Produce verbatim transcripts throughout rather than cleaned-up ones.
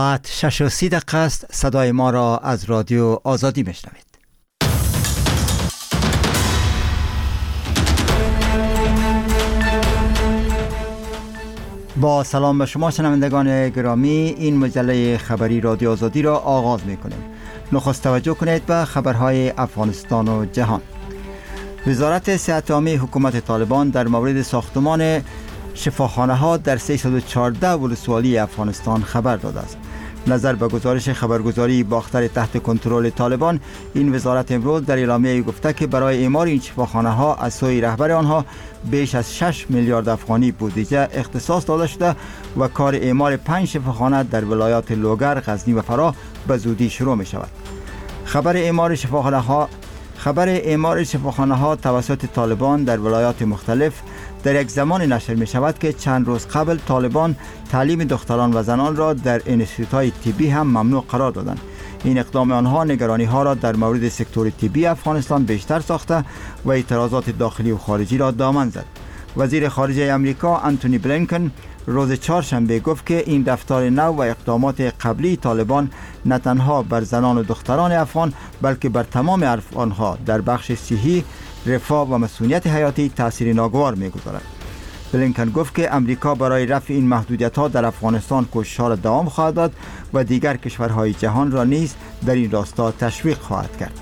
ساعت شش و سی دقیقه است. صدای ما را از رادیو آزادی میشنوید. با سلام به شما شنوندگان گرامی، این مجله خبری رادیو آزادی را آغاز میکنیم. نخست توجه کنید به خبرهای افغانستان و جهان. وزارت صحت عامه حکومت طالبان در مورد ساختمان شفاخانه ها در سیصد و چهارده ولسوالی افغانستان خبر داده است. نظر به گزارش خبرگزاری باختر تحت کنترل طالبان، این وزارت امروز در اعلامیه گفته که برای اعمار این شفاخانه ها از سوی رهبر آنها بیش از شش میلیارد افغانی بودجه اختصاص داده شده و کار اعمار پنج شفاخانه در ولایات لوگر، غزنی و فراه به زودی شروع می شود. خبر اعمار شفاخانه ها خبر اعمار شفاخانه ها توسط طالبان در ولایات مختلف در یک زمان نشر می شود که چند روز قبل طالبان تعلیم دختران و زنان را در انستیتوت‌های طبی هم ممنوع قرار دادند. این اقدام آنها نگرانی ها را در مورد سکتور طبی افغانستان بیشتر ساخته و اعتراضات داخلی و خارجی را دامن زد. وزیر خارجه امریکا انتونی بلینکن روز چهارشنبه گفت که این رفتار نو و اقدامات قبلی طالبان نه تنها بر زنان و دختران افغان بلکه بر تمام افغانها در بخش صحی، رفاه و مسئولیت حیاتی تأثیر ناگوار می‌گذارد. بلینکن گفت که امریکا برای رفع این محدودیت‌ها در افغانستان کوشش‌ها را دوام خواهد داد و دیگر کشورهای جهان را نیز در این راستا تشویق خواهد کرد.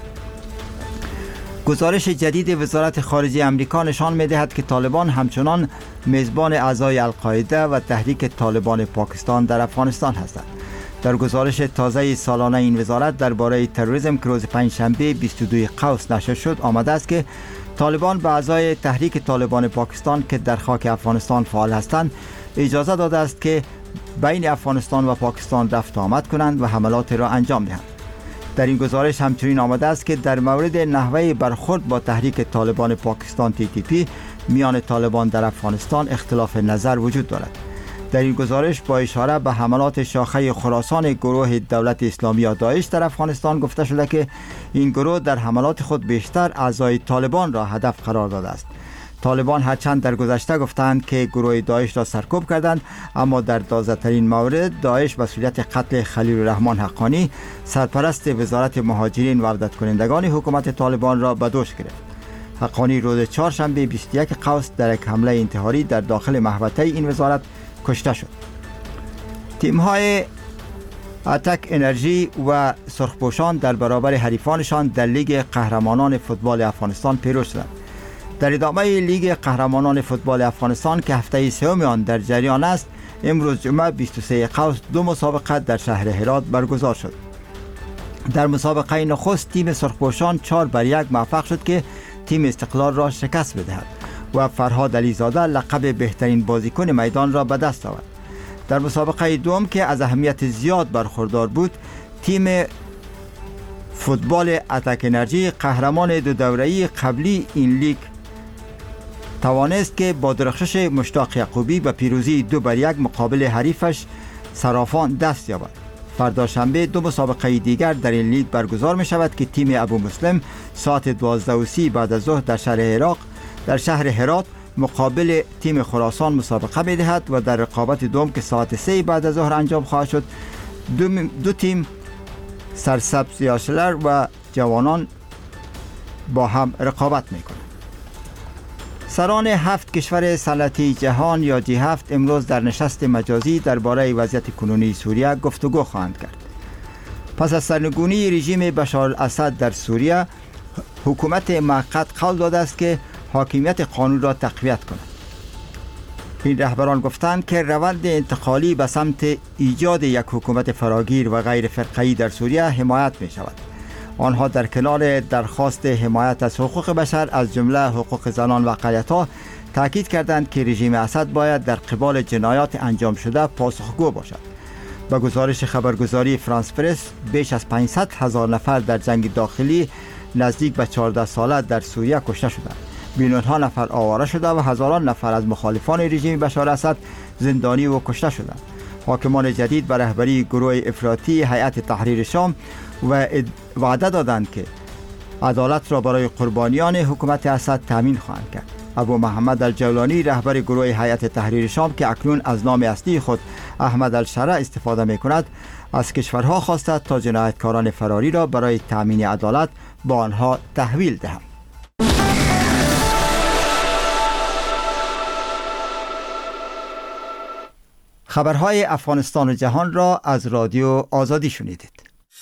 گزارش جدید وزارت خارجه امریکا نشان می‌دهد که طالبان همچنان میزبان اعضای القاعده و تحریک طالبان پاکستان در افغانستان هستند. در گزارش تازه سالانه این وزارت درباره تروریسم که روز پنجشنبه بیست و دو قوس نشر شد آمده است که طالبان به اعضای تحریک طالبان پاکستان که در خاک افغانستان فعال هستند اجازه داده است که بین افغانستان و پاکستان رفت و آمد کنند و حملات را انجام دهند. در این گزارش همچنین آمده است که در مورد نحوه برخورد با تحریک طالبان پاکستان تی تی پی میان طالبان در افغانستان اختلاف نظر وجود دارد. در این گزارش با اشاره به حملات شاخه خراسان گروه دولت اسلامی یا داعش در افغانستان گفته شده که این گروه در حملات خود بیشتر اعضای طالبان را هدف قرار داده است. طالبان هرچند در گذشته گفتند که گروه داعش را سرکوب کردند، اما در تازه‌ترین مورد داعش مسئولیت قتل خلیل الرحمن حقانی سرپرست وزارت مهاجرین و عودت کنندگان حکومت طالبان را به دوش گرفت. حقانی روز چهارشنبه بیست و یک قوس در یک حمله انتحاری در داخل محوطه این وزارت کشته شد. تیم‌های اتک انرژی و سرخپوشان در برابر حریفانشان در لیگ قهرمانان فوتبال افغانستان پیروز شدند. در ادامه لیگ قهرمانان فوتبال افغانستان که هفته سوم آن در جریان است، امروز جمعه بیست و سه قوس دو مسابقه در شهر هرات برگزار شد. در مسابقه نخست تیم سرخپوشان چهار بر یک موفق شد که تیم استقلال را شکست بدهد و فرهاد علیزاده لقب بهترین بازیکن میدان را به دست آورد. در مسابقه دوم که از اهمیت زیاد برخوردار بود، تیم فوتبال اتک انرژی قهرمان دو دوره‌ای قبلی این لیگ توانست که با درخشش مشتاق یعقوبی به پیروزی دو بر یک مقابل حریفش صرافان دست یابد. فردا شنبه دو مسابقه دیگر در این لیگ برگزار می شود که تیم ابو مسلم ساعت دوازده و سی بعد از ظهر در شهر هرات در شهر هرات مقابل تیم خراسان مسابقه می دهد و در رقابت دوم که ساعت سه بعد از ظهر انجام خواهد شد دو, دو تیم سرسبز یاشلر و جوانان با هم رقابت می کنند. سران هفت کشور صنعتی جهان یا جی هفت امروز در نشست مجازی درباره وضعیت کنونی سوریه گفتگو خواهند کرد. پس از سرنگونی رژیم بشار الاسد در سوریه، حکومت موقت قول داده است که حاکمیت قانون را تقویت کند. این رهبران گفتند که روند انتقالی به سمت ایجاد یک حکومت فراگیر و غیر فرقه‌ای در سوریه حمایت می شود. آنها در کنار درخواست حمایت از حقوق بشر از جمله حقوق زنان و اقلیت‌ها تاکید کردند که رژیم اسد باید در قبال جنایات انجام شده پاسخگو باشد. با گزارش خبرگزاری فرانس پرس، بیش از پانصد هزار نفر در جنگ داخلی نزدیک به چهارده ساله در سوریه کشته شدند. میلیون‌ها نفر آواره شده و هزاران نفر از مخالفان رژیم بشار اسد زندانی و کشته شدند. حاکمان جدید به رهبری گروه افراطی هیئت تحریر شام و وعده دادند که عدالت را برای قربانیان حکومت اسد تامین خواهند کرد. ابو محمد الجولانی رهبر گروه هیئت تحریر شام که اکنون از نام اصلی خود احمد الشرع استفاده می کند، از کشورها خواسته تا جنایتکاران فراری را برای تامین عدالت با آنها تحویل دهند. خبرهای افغانستان و جهان را از رادیو آزادی شنیدید.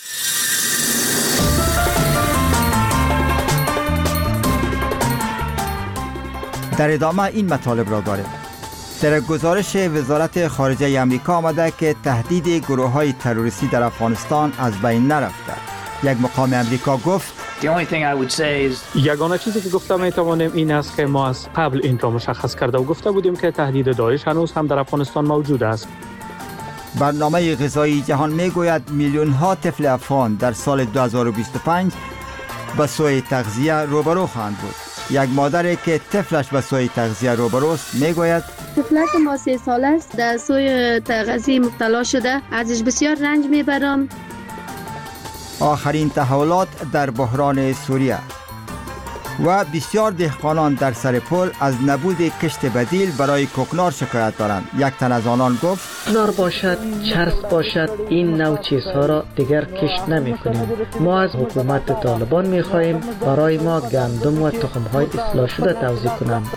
در ادامه این مطالب را داریم. در گزارش وزارت خارجه امریکا آمده که تهدید گروه‌های تروریستی در افغانستان از بین نرفته. یک مقام امریکا گفت یگانه چیزی که گفتم میتوانیم این است که ما از قبل این را مشخص کرده و گفته بودیم که تهدید داعش هنوز هم در افغانستان موجود است. برنامه غذایی جهان میگوید میلیون ها طفل افغان در سال دو هزار و بیست و پنج به سوی تغذیه روبرو خواهند بود. یک مادری که طفلش به سوی تغذیه روبروست میگوید طفلک ما سه ساله است، در سوی تغذیه مبتلا شده، ازش بسیار رنج میبرم. آخرین تحولات در بحران سوریه و بسیار دهقانان در سر پل از نبود کشت بدیل برای کوکنار شکایت دارند. یک تن از آنان گفت کوکنار باشد، چرس باشد، این نوع چیزها را دیگر کشت نمی کنیم. ما از حکومت طالبان می خواهیم برای ما گندم و تخم‌های اصلاح شده توزیع کنند.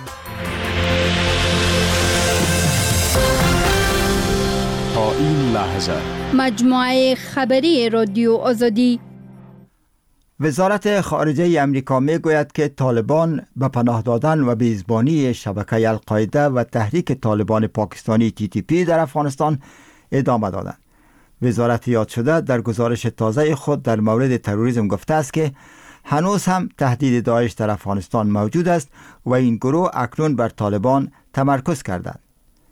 تا این لحظه مجموعه خبری رادیو آزادی. وزارت خارجه امریکا می گوید که طالبان به پناه دادن و میزبانی شبکه القاعده و تحریک طالبان پاکستانی تی تی پی در افغانستان ادامه دادند. وزارت یاد شده در گزارش تازه خود در مورد تروریسم گفته است که هنوز هم تهدید داعش در افغانستان موجود است و این گروه اکنون بر طالبان تمرکز کردند.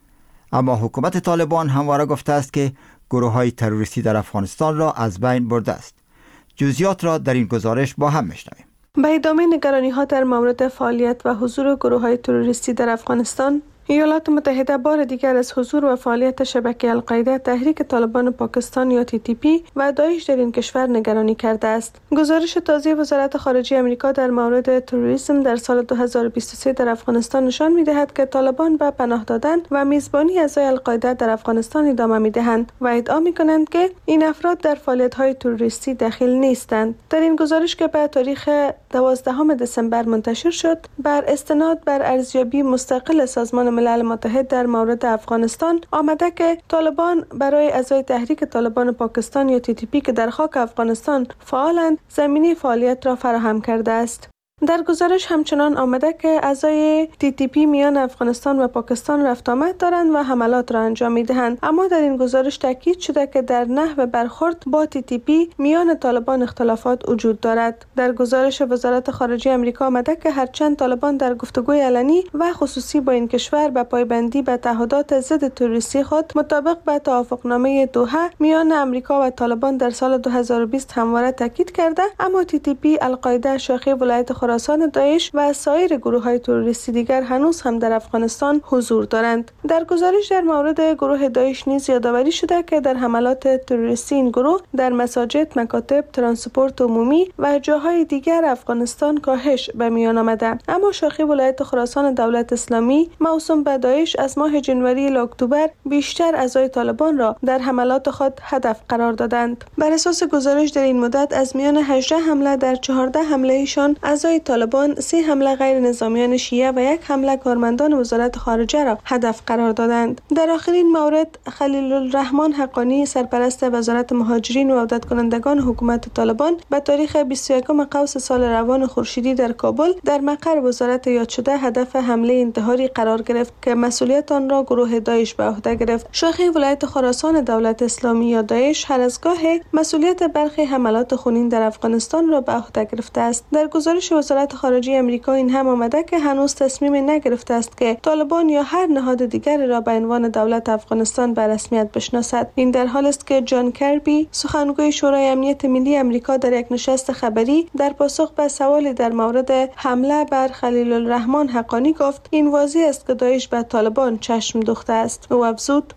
اما حکومت طالبان همواره گفته است که گروه‌های تروریستی در افغانستان را از بین برده است. جزئیات را در این گزارش با هم میشنویم. به ادامه نگرانی‌ها در مورد فعالیت و حضور گروه‌های تروریستی در افغانستان، ایالات متحده بار دیگر از حضور و فعالیت شبکه القاعده، تحریک طالبان پاکستان یا تی تی پی و داعش در این کشور نگرانی کرده است. گزارش تازه وزارت خارجه آمریکا در مورد تروریسم در سال دو هزار و بیست و سه در افغانستان نشان می‌دهد که طالبان به پناه دادن و میزبانی اعضای القاعده در افغانستان ادامه می‌دهند و ادعا می‌کنند که این افراد در فعالیت‌های تروریستی دخیل نیستند. در این گزارش که به تاریخ دوازدهم دسامبر منتشر شد، بر استناد بر ارزیابی مستقل سازمان ملل متحد در مورد افغانستان آمده که طالبان برای اعضای تحریک طالبان پاکستان یا تی تی پی که در خاک افغانستان فعالند زمینه فعالیت را فراهم کرده است. در گزارش همچنان آمده که اعضای تی تی پی میان افغانستان و پاکستان رفت آمد دارند و حملات را انجام می‌دهند، اما در این گزارش تاکید شده که در نحو برخورد با تی تی پی میان طالبان اختلافات وجود دارد. در گزارش وزارت خارجه آمریکا آمده که هرچند طالبان در گفتگوی علنی و خصوصی با این کشور به پایبندی به تعهدات ضد تروریستی خود مطابق به توافقنامه دوحه میان آمریکا و طالبان در سال دو هزار و بیست همواره تاکید کرده، اما تی تی پی، القاعده، شاخه ولایت خراسان، داعش و سایر گروه‌های تروریستی دیگر هنوز هم در افغانستان حضور دارند. در گزارش در مورد گروه داعش نیز یادآوری شده که در حملات تروریستی این گروه در مساجد، مکاتب، ترانسپورت عمومی و جاهای دیگر افغانستان کاهش به میان آمده، اما شاخه ولایت خراسان دولت اسلامی موسوم به داعش از ماه جنوری الی اکتبر بیشتر اعضای طالبان را در حملات خود هدف قرار دادند. بر اساس گزارش در این مدت از میان هجده حمله در چهارده حمله ایشان اعضای طالبان، سه حمله غیر نظامیان شیعه و یک حمله کارمندان وزارت خارجه را هدف قرار دادند. در آخرین مورد خلیل الرحمن حقانی، سرپرست وزارت مهاجرین و عودت کنندگان حکومت طالبان، به تاریخ بیست و یکم قوس سال روان خورشیدی در کابل در مقر وزارت یاد شده هدف حمله انتحاری قرار گرفت که مسئولیت آن را گروه داعش به عهده گرفت. شاخه ولایت خراسان دولت اسلامی یا داعش هر از گاه مسئولیت برخی حملات خونین در افغانستان را به عهده گرفته است. در گزارش وزارت خارجه آمریکا این هم آمده که هنوز تصمیم نگرفته است که طالبان یا هر نهاد دیگر را به عنوان دولت افغانستان به رسمیت بشناسد. این در حال است که جان کربی، سخنگوی شورای امنیت ملی آمریکا، در یک نشست خبری در پاسخ به سوالی در مورد حمله بر خلیل الرحمن حقانی گفت این واضح است که داعش به طالبان چشم دوخته است. او افزود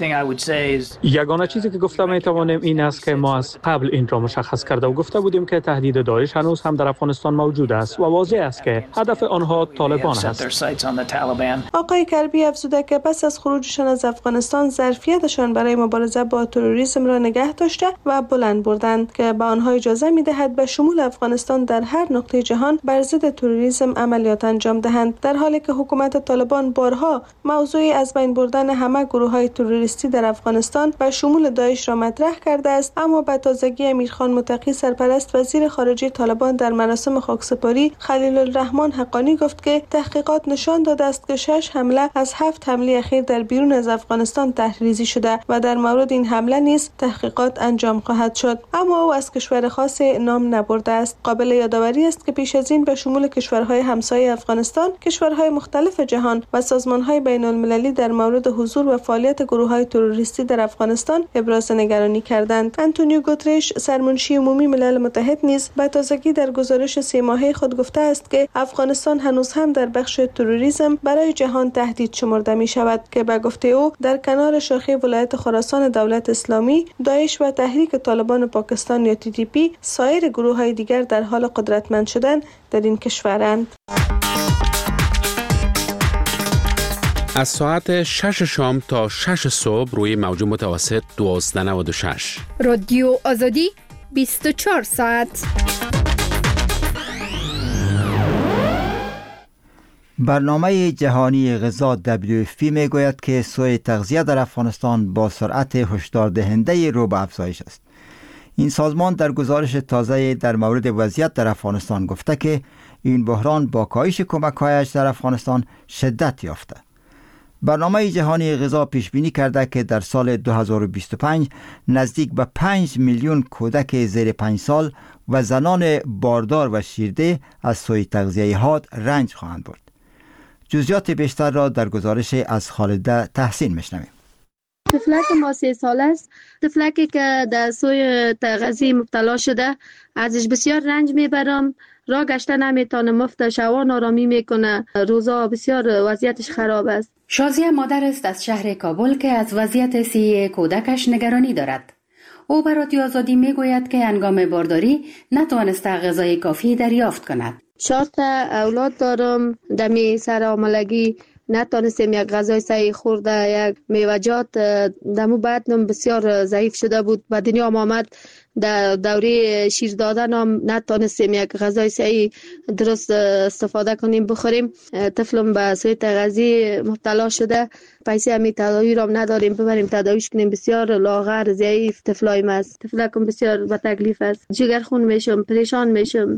یگانه چیزی که گفتم میتوانیم این است که ما از قبل این را مشخص کرده و گفته بودیم که تهدید داعش هنوز هم در افغانستان موجود است. است و واضح است که هدف آنها طالبان است. آقای کربی افزوده که پس از خروجشان از افغانستان ظرفیتشان برای مبارزه با تروریسم را نگه داشته و بلند بردند که به آنها اجازه می‌دهد به شمول افغانستان در هر نقطه جهان بر ضد تروریسم عملیات انجام دهند، در حالی که حکومت طالبان بارها موضوع از بین بردن همه گروه‌های تروریستی در افغانستان و شمول داعش را مطرح کرده است. اما به تازگی امیرخان متقی سرپرست وزیر خارجه طالبان در مراسم خاکسپاری خلیل الرحمن حقانی گفت که تحقیقات نشان داده است که شش حمله از هفت حمله اخیر در بیرون از افغانستان تحریزی شده و در مورد این حمله نیز تحقیقات انجام خواهد شد. اما او از کشور خاص نام نبرده است. قابل یادآوری است که پیش از این به شمول کشورهای همسایه افغانستان، کشورهای مختلف جهان و سازمانهای بین المللی در مورد حضور و فعالیت گروه‌های تروریستی در افغانستان ابراز نگرانی کردند. آنتونیو گوترش سرمنشی عمومی ملل متحد نیز به تازگی در گزارش سه ماهه خود گفته است که افغانستان هنوز هم در بخش تروریسم برای جهان تهدید شمرده می شود که به گفته او در کنار شاخه ولایت خراسان دولت اسلامی، داعش و تحریک طالبان پاکستان یا تی تی پی سایر گروه‌های دیگر در حال قدرتمند شدن در این کشورند. از ساعت شش شام تا شش صبح روی موج متوسط دوازده و نود و شش. رادیو آزادی بیست و چهار ساعت. برنامه جهانی غذا دبلیو اف پی می گوید که سوء تغذیه در افغانستان با سرعت هشدار دهنده رو به افزایش است. این سازمان در گزارش تازه در مورد وضعیت در افغانستان گفته که این بحران با کاهش کمک‌هایش در افغانستان شدت یافته. برنامه جهانی غذا پیش بینی کرده که در سال دو هزار و بیست و پنج نزدیک به پنج میلیون کودک زیر پنج سال و زنان باردار و شیرده از سوء تغذیه حاد رنج خواهند برد. جزئیات بیشتر را در گزارش از خالده تحسین میشنویم. طفلک ما سه ساله است. طفلکی که در سوء تغذیه مبتلا شده، ازش بسیار رنج میبرم. راه گشته نمیتونه، مفت شوان آرامی میکنه. روزا بسیار وضعیتش خراب است. شازیه مادر است از شهر کابل که از وضعیت صحی کودکش نگرانی دارد. او به رادیو آزادی میگوید که هنگام بارداری نتوانسته غذای کافی دریافت کند. چهار تا اولاد دارم. دمی سر آملگی نتونستیم یک غذای صحیح خورده. یک میوجات دمو بدنم بسیار ضعیف شده بود. به دنیا آمد در دوره شیر دادن هم نتونستیم یک غذای صحیح درست استفاده کنیم بخوریم. طفلم به سوء تغذیه مبتلا شده. پیسه همی تداوی را نداریم ببریم تداویش کنیم. بسیار لاغر ضعیف طفلایم است. طفلکم بسیار به تکلیف است. جگرخون میشم، پریشان میشم.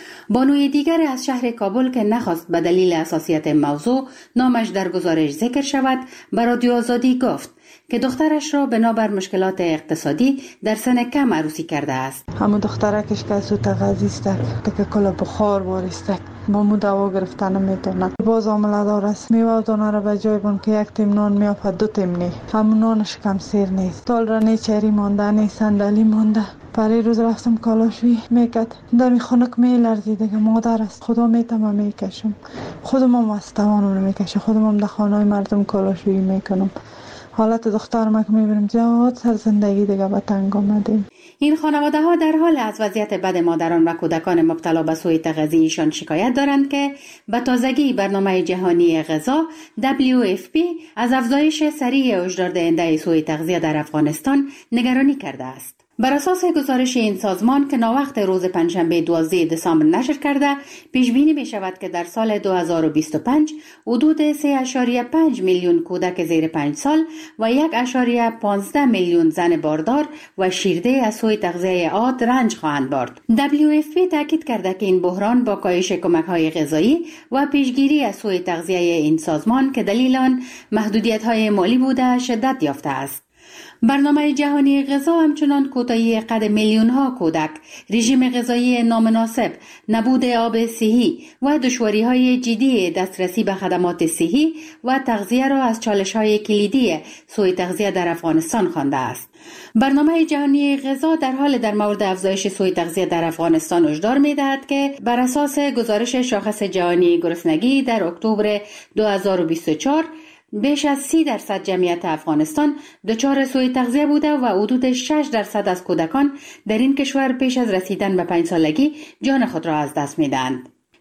بانوی دیگر از شهر کابل که نخواست به دلیل حساسیت موضوع نامش در گزارش ذکر شود به رادیو آزادی گفت که دخترش را بنابر مشکلات اقتصادی در سن کم عروسی کرده است. همون دخترکش که سوء تغذیه است که کلا بخار واریست با مو دوا گرفتن نمیتونه. باز عامله دار است. میوه و دانه را به جای بون که یک تیم نان میافد دو تیم نی. همون نانش کم سیر نیست. تال را نی چری مانده نی صندلی مانده. برای روز رفتم کالاشوی میکرد. دمی خنک میلرزید که مادر است. خدا میتم میکشم. خودم هم از توانم میکشم. خودم هم در خانه مردم کالاشوی میکنم. حالت دخترم که میبینم زیاد سر زندگی دیگه به تنگ آمده. این خانواده ها در حال از وضعیت بد مادران و کودکان مبتلا به سوء تغذیه‌شان شکایت دارند که به تازگی برنامه جهانی غذا دبلیو اف پی از افزایش سریع هشدار دهنده سوء تغذیه در افغانستان نگرانی کرده است. بر اساس گزارش این سازمان که ناوقت روز پنجشنبه دوازده دسامبر نشر کرده، پیش بینی می شود که در سال دو هزار و بیست و پنج حدود سه و پنج میلیون کودک زیر پنج سال و یک و پانزده میلیون زن باردار و شیرده از سوء تغذیه عاد رنج خواهند برد. دبلیو اف پی تاکید کرده که این بحران با کاهش کمک‌های غذایی و پیشگیری از سوء تغذیه این سازمان که دلیل آن محدودیت‌های مالی بوده شدت یافته است. برنامه جهانی غذا همچنان کوتاهی قد میلیون ها کودک، رژیم غذایی نامناسب، نبود آب صحی و دشواری های جدی دسترسی به خدمات صحی و تغذیه را از چالش های کلیدی سوء تغذیه در افغانستان خوانده است. برنامه جهانی غذا در حال در مورد افزایش سوء تغذیه در افغانستان هشدار می‌دهد که بر اساس گزارش شاخص جهانی گرسنگی در اکتبر دو هزار و بیست و چهار بیش از سی درصد جمعیت افغانستان دچار سوء تغذیه بوده و حدود شش درصد از کودکان در این کشور پیش از رسیدن به پنج سالگی جان خود را از دست می‌دهند.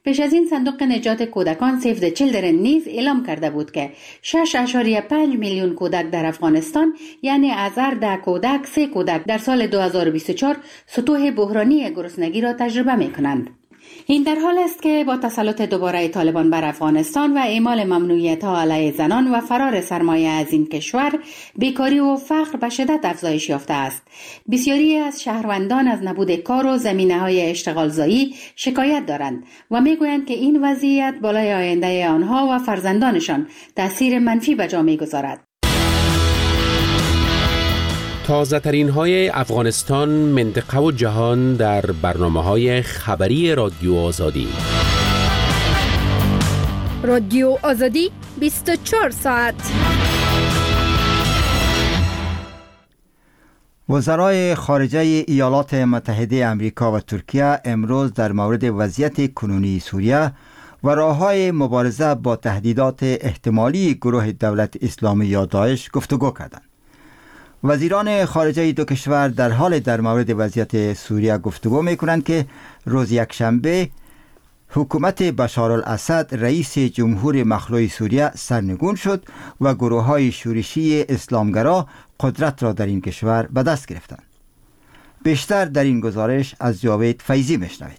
پیش از این صندوق نجات کودکان سیو د چیلدرن نیز اعلام کرده بود که شش ممیز پنج میلیون کودک در افغانستان، یعنی از هر ده کودک سه کودک در سال دو هزار و بیست و چهار سطوح بحرانی گرسنگی را تجربه می کنند. این در حال است که با تسلط دوباره طالبان بر افغانستان و اعمال ممنوعیت‌ها علیه زنان و فرار سرمایه از این کشور، بیکاری و فقر به شدت افزایش یافته است. بسیاری از شهروندان از نبود کار و زمینه‌های اشتغالزایی شکایت دارند و می‌گویند که این وضعیت بالای آینده آنها و فرزندانشان تأثیر منفی به جا می‌گذارد. تازه ترین های افغانستان، منطقه و جهان در برنامه های خبری رادیو آزادی. رادیو آزادی بیست و چهار ساعت. وزرای خارجه ایالات متحده آمریکا و ترکیه امروز در مورد وضعیت کنونی سوریه و راه‌های مبارزه با تهدیدات احتمالی گروه دولت اسلامی یا داعش گفتگو کردند. وزیران خارجه دو کشور در حال در مورد وضعیت سوریه گفتگو می‌کنند که روز یکشنبه حکومت بشار الاسد رئیس جمهور مخلوع سوریه سرنگون شد و گروه‌های شورشی اسلامگرا قدرت را در این کشور به دست گرفتند. بیشتر در این گزارش از جاوید فیضی میشنوید.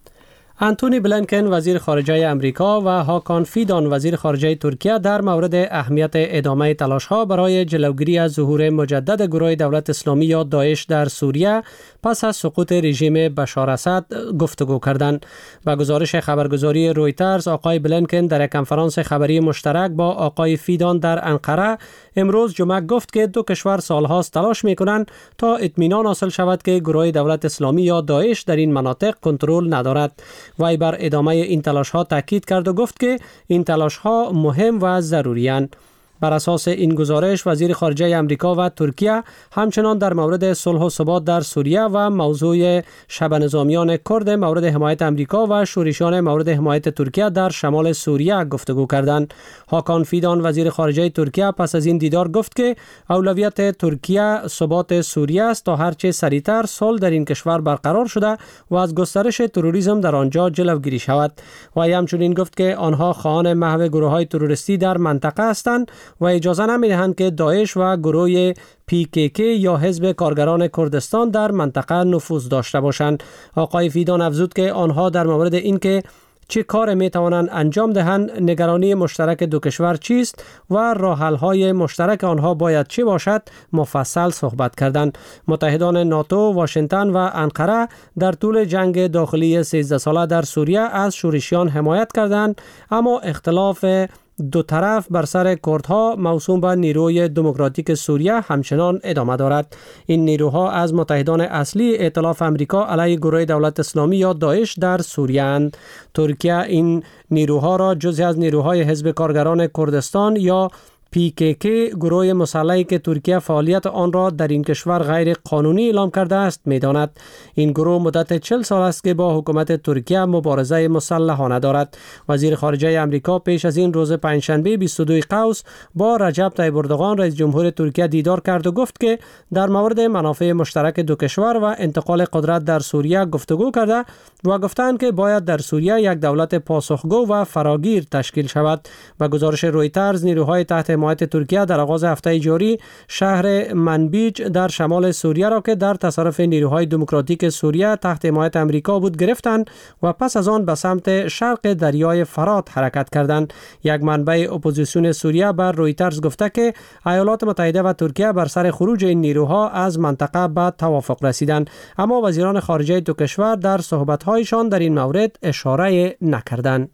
انتونی بلینکن وزیر خارجه امریکا و هاکان فیدان وزیر خارجه ترکیه در مورد اهمیت ادامه تلاش‌ها برای جلوگیری از ظهور مجدد گروه دولت اسلامی یا داعش در سوریه پس از سقوط رژیم بشار اسد گفتگو کردند. با گزارش خبرگزاری رویترز، آقای بلینکن در یک کنفرانس خبری مشترک با آقای فیدان در انقره امروز جمعه گفت که دو کشور سالهاست تلاش می‌کنند تا اطمینان حاصل شود که گروه دولت اسلامی یا داعش در این مناطق کنترل ندارد. وی بر ادامه این تلاش‌ها تاکید کرد و گفت که این تلاش‌ها مهم و ضروری‌اند. بر اساس این گزارش، وزیر خارجه امریکا و ترکیه همچنان در مورد صلح و ثبات در سوریه و موضوع شبه نظامیان کرد مورد حمایت امریکا و شورشیان مورد حمایت ترکیه در شمال سوریه گفتگو کردند. هاکان فیدان وزیر خارجه ترکیه پس از این دیدار گفت که اولویت ترکیه ثبات سوریه است تا هرچه سریعتر صلح در این کشور برقرار شده و از گسترش تروریسم در آنجا جلوگیری شود. و همچنین گفت که آنها خواهان محو گروه‌های تروریستی در منطقه هستند و اجازه نمی‌دهند که داعش و گروه پی کی کی یا حزب کارگران کردستان در منطقه نفوذ داشته باشند. آقای فیدان افزود که آنها در مورد اینکه چه کار می توانند انجام دهند، نگرانی مشترک دو کشور چیست و راه حل‌های مشترک آنها باید چه باشد مفصل صحبت کردند. متحدان ناتو، واشنگتن و انقره در طول جنگ داخلی سیزده ساله در سوریه از شورشیان حمایت کردند، اما اختلاف دو طرف بر سر کردها موسوم به نیروی دموکراتیک سوریه همچنان ادامه دارد. این نیروها از متحدان اصلی ائتلاف امریکا علیه گروه دولت اسلامی یا داعش در سوریه اند. ترکیه این نیروها را جزئی از نیروهای حزب کارگران کردستان یا پی کی کی، گروه مسلحی که ترکیه فعالیت آن را در این کشور غیر قانونی اعلام کرده است می‌داند. این گروه مدت چهل سال است که با حکومت ترکیه مبارزه مسلحانه دارد. وزیر خارجه امریکا پیش از این روز پنجشنبه بیست و دو قوس با رجب طیب اردوغان رئیس جمهور ترکیه دیدار کرد و گفت که در مورد منافع مشترک دو کشور و انتقال قدرت در سوریه گفتگو کرده و گفتند که باید در سوریه یک دولت پاسخگو و فراگیر تشکیل شود. و گزارش رویترز، نیروهای تحت حمایت ترکیه در آغاز هفته جاری شهر منبیج در شمال سوریه را که در تصرف نیروهای دموکراتیک سوریه تحت حمایت امریکا بود گرفتند و پس از آن به سمت شرق دریای فرات حرکت کردند. یک منبع اپوزیسیون سوریه بر رویترز گفته که ایالات متحده و ترکیه بر سر خروج این نیروها از منطقه به توافق رسیدند، اما وزیران خارجه دو کشور در صحبت‌هایشان در این مورد اشاره نکردند.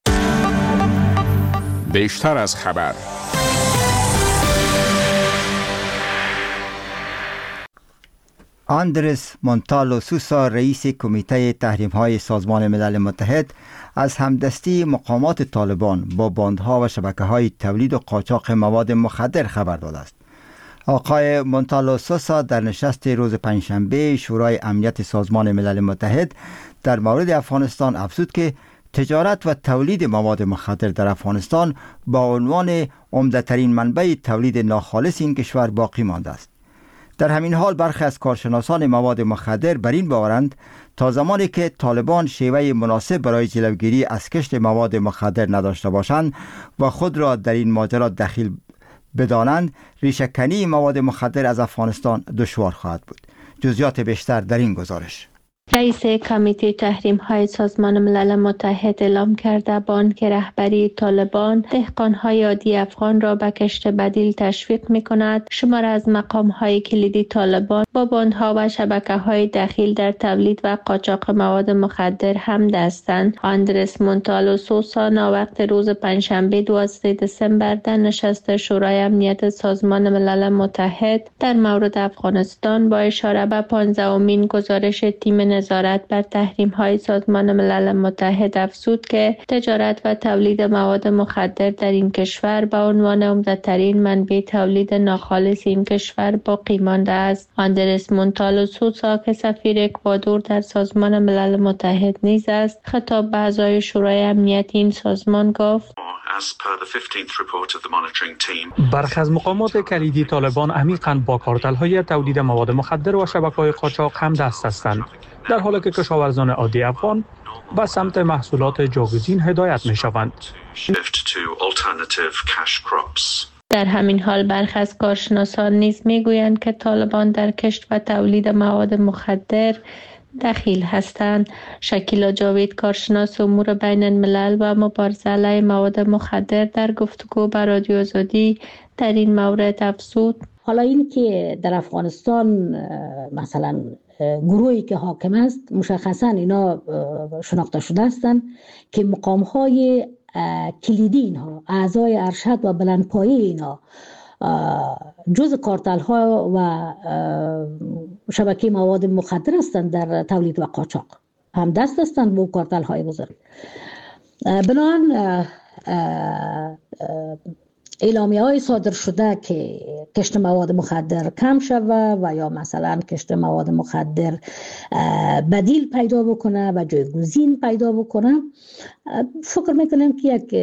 بیشتر از خبر. آندرس مونتالو سوسا رئیس کمیته تحریم‌های سازمان ملل متحد از همدستی مقامات طالبان با باندها و شبکه‌های تولید و قاچاق مواد مخدر خبر داده است. آقای مونتالو سوسا در نشست روز پنجشنبه شورای امنیت سازمان ملل متحد در مورد افغانستان افزود که تجارت و تولید مواد مخدر در افغانستان با عنوان عمده‌ترین منبع تولید ناخالص این کشور باقی مانده است. در همین حال برخی از کارشناسان مواد مخدر بر این باورند تا زمانی که طالبان شیوه مناسب برای جلوگیری از کشت مواد مخدر نداشته باشند و خود را در این ماجرا دخیل بدانند، ریشه‌کنی مواد مخدر از افغانستان دشوار خواهد بود. جزئیات بیشتر در این گزارش. رئیس کمیته تحریم های سازمان ملل متحد اعلام کرده با آنکه رهبری طالبان دهقان‌های عادی افغان را به کشت بدیل تشویق می‌کند، شمار از مقام‌های کلیدی طالبان با باندها و شبکه‌های دخیل در تولید و قاچاق مواد مخدر هم دستند. آندرس مونتالو سوسا ناوقت روز پنجشنبه دوازده دسامبر در نشست شورای امنیت سازمان ملل متحد در مورد افغانستان با اشاره به پانزدهمین گزارش تیم نظارت بر تحریم‌های سازمان ملل متحد افزود که تجارت و تولید مواد مخدر در این کشور به عنوان عمده‌ترین منبع تولید ناخالص این کشور باقی مانده است. آندرس مونتالو سوسا که سفیر اکوادور در سازمان ملل متحد نیز است، خطاب به اعضای شورای امنیت این سازمان گفت: برخی از مقامات کلیدی طالبان عمیقاً با کارتل‌های تولید مواد مخدر و شبکه‌های قاچاق هم دست هستند، در حالی که کشاورزان عادی افغان به سمت محصولات جاگزین هدایت می‌شوند. در همین حال برخی از کارشناسان نیز می‌گویند که طالبان در کشت و تولید مواد مخدر دخیل هستند. شکیلا جاوید، کارشناس امور بین الملل و مبارزه علیه مواد مخدر، در گفتگو با رادیو آزادی در این مورد افزود: حالا این که در افغانستان مثلا گروهی که حاکم است مشخصا اینا شناخته شده هستند که مقام‌های کلیدی اینها، اعضای ارشد و بلندپایه اینا جز کارتل ها و شبکه مواد مخدر هستند در تولید و قاچاق، هم دست هستند با کارتل های بزرگ. بنابراین اعلامیه های صادر شده که کشت مواد مخدر کم شود و یا مثلا کشت مواد مخدر بدیل پیدا بکنه و جایگزین پیدا بکنه، فکر میکنم که یک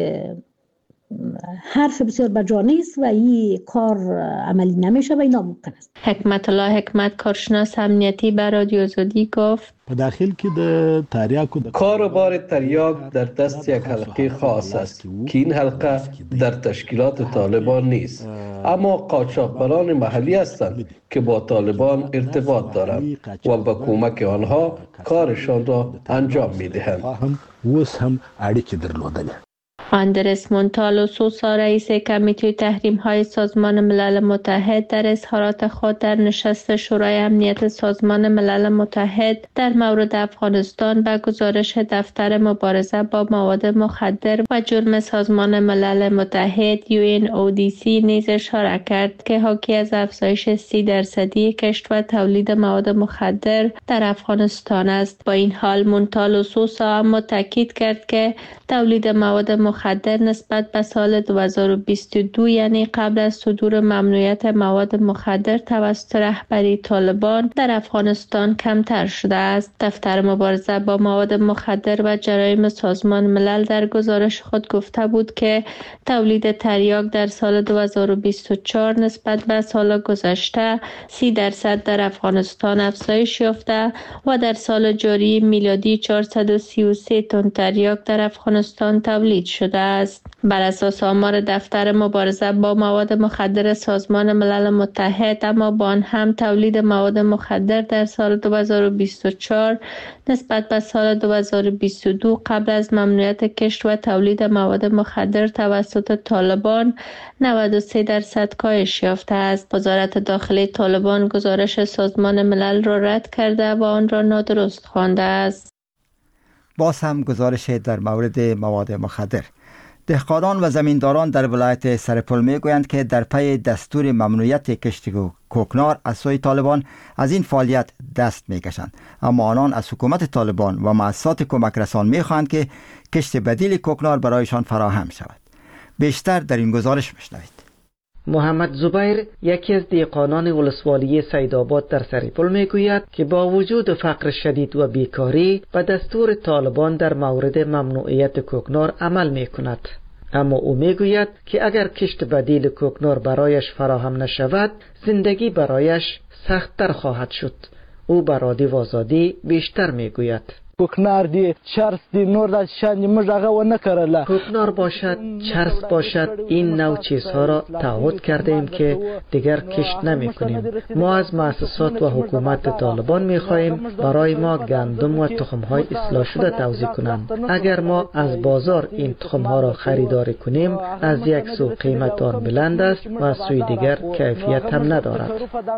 حرف بسیار بجا نیست و این کار عملی نمیشه و این ناممکن است. حکمت الله حکمت، کارشناس امنیتی، به رادیو آزادی گفت: په داخل کې د تریاکو کار و بار تریاک در دست یک حلقه خاص است که این حلقه در تشکیلات طالبان نیست، اما قاچاقبران محلی هستند که با طالبان ارتباط دارند و با کمک آنها کارشان را انجام میدهند. اوس هم اړیکې درلودلې. آندرس مونتالو سوسا، رئیس کمیته تحریم های سازمان ملل متحد، در اظهارات خود در نشست شورای امنیت سازمان ملل متحد در مورد افغانستان به گزارش دفتر مبارزه با مواد مخدر و جرم سازمان ملل متحد یو ان او دی سی نیز اشاره کرد که حاکی از افزایش سی درصدی کشت و تولید مواد مخدر در افغانستان است. با این حال مونتالو سوسا اما تاکید کرد که تولید مواد مخدر نسبت به سال دو هزار و بیست و دو، یعنی قبل از صدور ممنوعیت مواد مخدر توسط رهبری طالبان، در افغانستان کمتر شده است. دفتر مبارزه با مواد مخدر و جرایم سازمان ملل در گزارش خود گفته بود که تولید تریاک در سال دو هزار و بیست و چهار نسبت به سال گذشته سی درصد در افغانستان افزایش یافته و در سال جاری میلادی چهارصد و سی و سه تن تریاک در افغانستان تولید شده است. بر اساس آمار دفتر مبارزه با مواد مخدر سازمان ملل متحد، اما با آن هم تولید مواد مخدر در سال دو هزار و بیست و چهار نسبت به سال دو هزار و بیست و دو قبل از ممنوعیت کشت و تولید مواد مخدر توسط طالبان نود و سه درصد کاهش یافته است. وزارت داخلی طالبان گزارش سازمان ملل را رد کرده و آن را نادرست خوانده است. باز هم گزارش در مورد مواد مخدر. دهقانان و زمینداران در ولایت سرپل میگویند که در پی دستور ممنوعیت کشت کوکنار از سوی طالبان از این فعالیت دست میکشند، اما آنان از حکومت طالبان و مؤسسات کمک رسان میخواهند که کشت بدیل کوکنار برایشان فراهم شود. بیشتر در این گزارش میشنوید. محمد زبیر، یکی از دهقانان ولسوالی سیدآباد در سرپل میگوید که با وجود فقر شدید و بیکاری به دستور طالبان در مورد ممنوعیت کوکنار عمل میکند، اما او میگوید که اگر کشت بدیل کوکنار برایش فراهم نشود زندگی برایش سخت‌تر خواهد شد. او بر رادیو آزادی بیشتر میگوید. کوکنار دی چرس دی نور از شان مجاغه و نکرله. کوکنار باشد، چرس باشد، این نوع چیزها را تعهد کرده ایم که دیگر کشت نمی کنیم. ما از مؤسسات و حکومت طالبان می خواهیم برای ما گندم و تخم های اصلاح شده توزیع کنند. اگر ما از بازار این تخم ها را خریداری کنیم، از یک سو قیمت آن بلند است و از سوی دیگر کیفیت هم ندارد.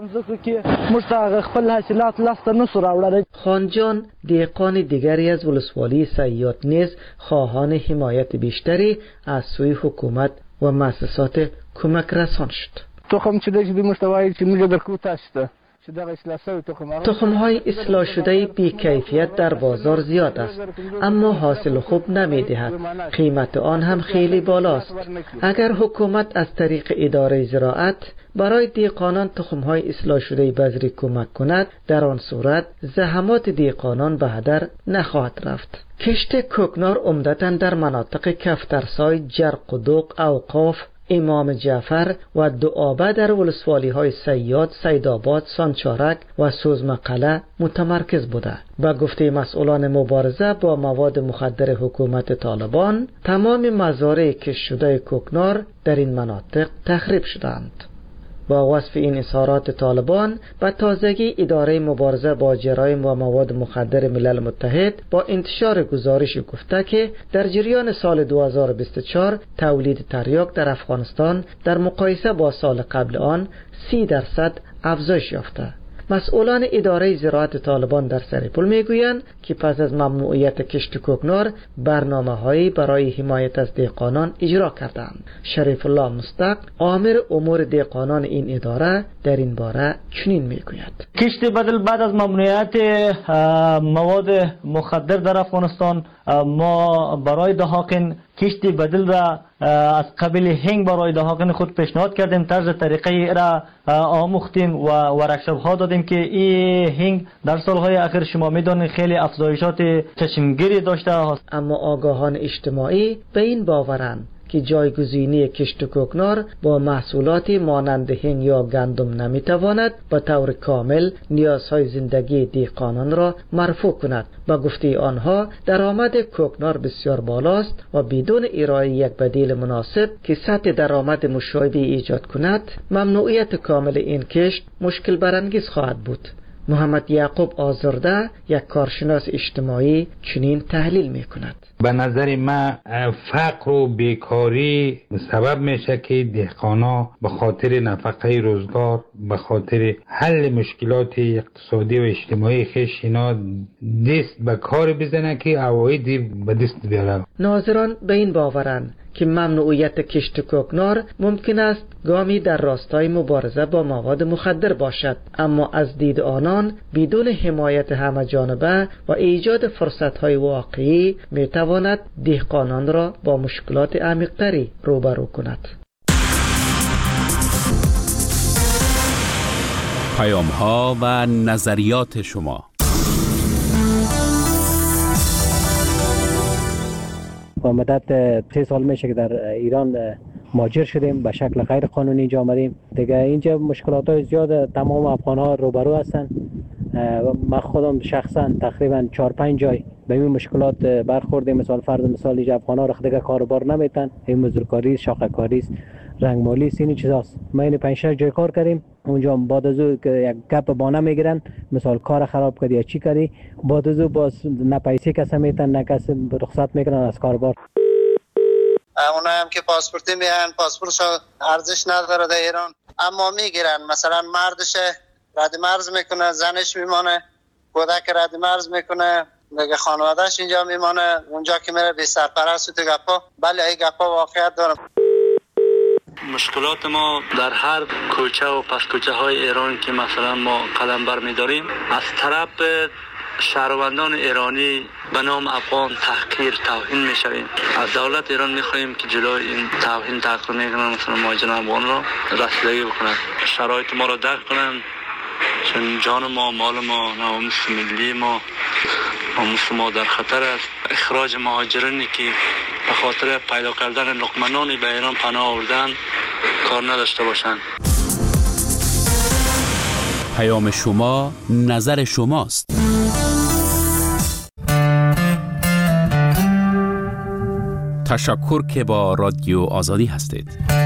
خانجان دیقان دیگری از ولسوالی صیاد نیز خواهان حمایت بیشتری از سوی حکومت و مؤسسات کمک رسان شد. تخم چیزی که مستوایی که میگه در کوتاه است. تخم های اصلاح شده بی کیفیت در بازار زیاد است، اما حاصل خوب نمی دهد. قیمت آن هم خیلی بالاست. اگر حکومت از طریق اداره زراعت برای دیقانان تخم های اصلاح شده بذری کمک کند، در آن صورت زحمات دیقانان به هدر نخواهد رفت. کشت کوکنار عمدتاً در مناطق کفترسای، جرق و دوق، اوقاف، امام جعفر و دعابه در ولسوالی های صیاد، سیدآباد، سانچارک و سوزمقله متمرکز بوده. با گفته مسئولان مبارزه با مواد مخدر حکومت طالبان، تمام مزارع کشت شده کوکنار در این مناطق تخریب شدند. با وصف این اظهارات طالبان، به تازگی اداره مبارزه با جرایم و مواد مخدر ملل متحد با انتشار گزارش گفته که در جریان سال دو هزار و بیست و چهار تولید تریاک در افغانستان در مقایسه با سال قبل آن سی درصد افزایش یافته. مسئولان اداره زراعت طالبان در سریپول میگویند که پس از ممنوعیت کشت کوکنار برنامه‌هایی برای حمایت از دهقانان اجرا کردند. شریف الله مستق، آمر امور دهقانان این اداره، در این باره چنین میگوید: کشت بدل بعد از ممنوعیت مواد مخدر در افغانستان، ما برای دهقان کشت بدل را از قبیل هنگ برای دهقان خود پیشنهاد کردیم. طرز طریقه را آموختیم و ورکشاپ ها دادیم که این هنگ در سالهای اخیر شما میدونید خیلی افزایشات چشمگیری داشته است. اما آگاهان اجتماعی به این باورند که جایگزینی کشت کوکنار با محصولات مانند هنگ یا گندم نمیتواند به طور کامل نیازهای زندگی دهقانان را مرفوع کند. با گفته آنها درآمد کوکنار بسیار بالاست و بدون ارائه یک بدیل مناسب که سطح درآمد مشابهی ایجاد کند، ممنوعیت کامل این کشت مشکل برانگیز خواهد بود. محمد یعقوب آزرده، یک کارشناس اجتماعی، چنین تحلیل میکند: به نظر من فقر و بیکاری سبب میشه که دهقانا به خاطر نفقه روزگار، به خاطر حل مشکلات اقتصادی و اجتماعی خیش اینا دست به کار بزنه که عوایدی به دست بیاره. ناظران به این باورند که ممنوعیت کشت کوکنار ممکن است گامی در راستای مبارزه با مواد مخدر باشد، اما از دید آنان بدون حمایت همه جانبه و ایجاد فرصت‌های واقعی میتواند دهقانان را با مشکلات عمیق‌تری روبرو کند. پیام‌ها و نظریات شما. با مدت سه سال میشه که در ایران مهاجر شدیم، به شکل غیر قانونی اینجا آمدیم. دیگه اینجا مشکلات های زیاد تمام افغان ها روبرو هستن. من خودم شخصا تقریبا چهار پنج جای به این مشکلات برخوردیم. مثال فرض مثال اینجا افغان ها دیگه کاربار نمیتن، این مزدورکاری، شاخه‌کاری است، رنگمالی است، این چیزاست. ما این پنج شش جای کار کردیم. اونجا بعد از او یک گپ بانه میگیرن، مثال کار خراب کردی یا چی کردی، بعد از او باز نه پیسه کس میتن نه کس رخصت میکنن از کاربار. اونایی هم که پاسپورتی میان، پاسپورتش ارزش نداره در ایران، اما میگیرن. مثلا مردش رد مرز میکنه، زنش میمانه، کودک رد مرز میکنه، دیگه خانوادهش اینجا میمانه، اونجا که میره بی سرپرست و تو گپا. بله این گپا واقعیت داره. مشکلات ما در هر کوچه و پس کوچه های ایران که مثلا ما قدم بر میداریم، از طرف شهروندان ایرانی به نام افغان تحقیر توهین میشویم. از دولت ایران میخواهیم که جلوی این توهین تحقیر میکنن مثلا مهاجران افغان را رسیدگی بکنن، شرایط ما را درک کنن، چون جان ما، مال ما، ناموس ملی ما، ناموس ما در خطر است. اخراج مهاجرانی که به خاطر پیدا کردن لقمه به ایران پناه آوردن کار نداشته باشند. پیام شما نظر شماست. تشکر که با رادیو آزادی هستید.